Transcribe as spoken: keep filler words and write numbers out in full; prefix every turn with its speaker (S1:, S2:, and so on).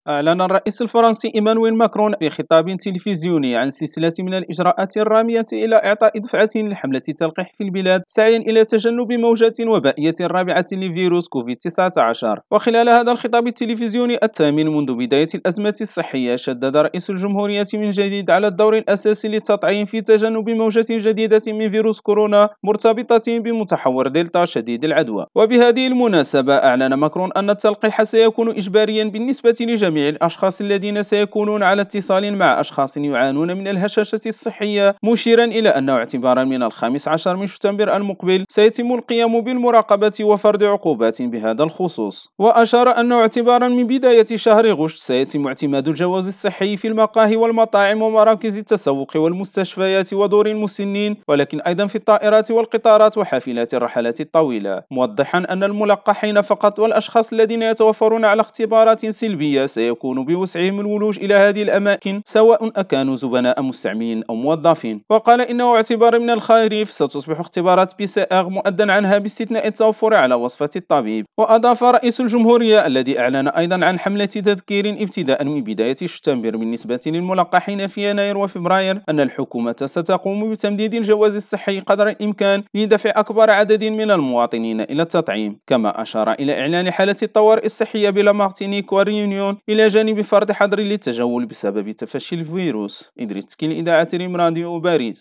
S1: أعلن الرئيس الفرنسي إيمانويل ماكرون في خطاب تلفزيوني عن سلسلة من الإجراءات الرامية إلى إعطاء دفعة لحملة التلقيح في البلاد سعيا إلى تجنب موجة وبائية رابعة لفيروس كوفيد تسعة عشر. وخلال هذا الخطاب التلفزيوني الثامن منذ بداية الأزمة الصحية، شدد رئيس الجمهورية من جديد على الدور الأساسي للتطعيم في تجنب موجة جديدة من فيروس كورونا مرتبطة بمتحور دلتا شديد العدوى. وبهذه المناسبة أعلن ماكرون أن التلقيح سيكون إجباريا بالنسبة لجميع جميع الأشخاص الذين سيكونون على اتصال مع أشخاص يعانون من الهشاشة الصحية، مشيرا إلى أنه اعتبارا من الخامس عشر من شتنبر المقبل سيتم القيام بالمراقبة وفرض عقوبات بهذا الخصوص. وأشار أنه اعتبارا من بداية شهر غشت سيتم اعتماد الجواز الصحي في المقاهي والمطاعم ومراكز التسوق والمستشفيات ودور المسنين، ولكن أيضا في الطائرات والقطارات وحافلات الرحلات الطويلة، موضحا أن الملقحين فقط والأشخاص الذين يتوفرون على اختبارات سلبية سيكون بوسعهم الولوج إلى هذه الأماكن سواء أكانوا زبناء مستعملين أو موظفين. وقال إنه اعتبارا من الخريف ستصبح اختبارات بي سي آر مؤدا عنها باستثناء التوفر على وصفة الطبيب. وأضاف رئيس الجمهورية الذي أعلن أيضا عن حملة تذكير ابتداء من بداية شتنبر بالنسبة للملقحين في يناير وفبراير أن الحكومة ستقوم بتمديد الجواز الصحي قدر الإمكان لدفع أكبر عدد من المواطنين إلى التطعيم. كما أشار إلى إعلان حالة الطوارئ الصحية بلا مارتينيك وريونيون إلى جانب فرض حظر للتجول بسبب تفشي الفيروس. إدريس تكين، إذاعة ريم راديو باريس.